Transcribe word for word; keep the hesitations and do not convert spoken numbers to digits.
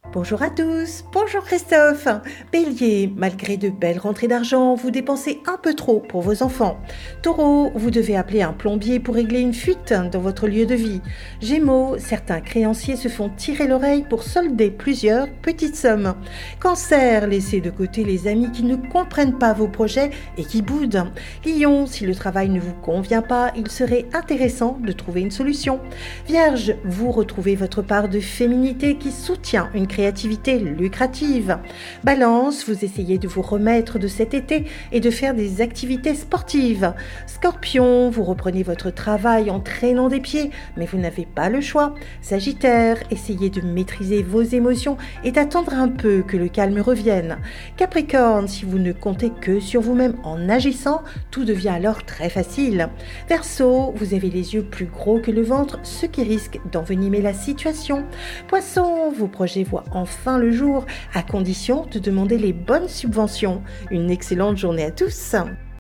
Bonjour à tous, bonjour Christophe. Bélier, malgré de belles rentrées d'argent, vous dépensez un peu trop pour vos enfants. Taureau, vous devez appeler un plombier pour régler une fuite dans votre lieu de vie. Gémeaux, certains créanciers se font tirer l'oreille pour solder plusieurs petites sommes. Cancer, laissez de côté les amis qui ne comprennent pas vos projets et qui boudent. Lion, si le travail ne vous convient pas, il serait intéressant de trouver une solution. Vierge, vous retrouvez votre part de féminité qui soutient une créativité lucrative. Balance, vous essayez de vous remettre de cet été et de faire des activités sportives. Scorpion, vous reprenez votre travail en traînant des pieds, mais vous n'avez pas le choix. Sagittaire, essayez de maîtriser vos émotions et d'attendre un peu que le calme revienne. Capricorne, si vous ne comptez que sur vous-même en agissant, tout devient alors très facile. Verseau, vous avez les yeux plus gros que le ventre, ce qui risque d'envenimer la situation. Poisson, vos projets voient enfin le jour, à condition de demander les bonnes subventions. Une excellente journée à tous.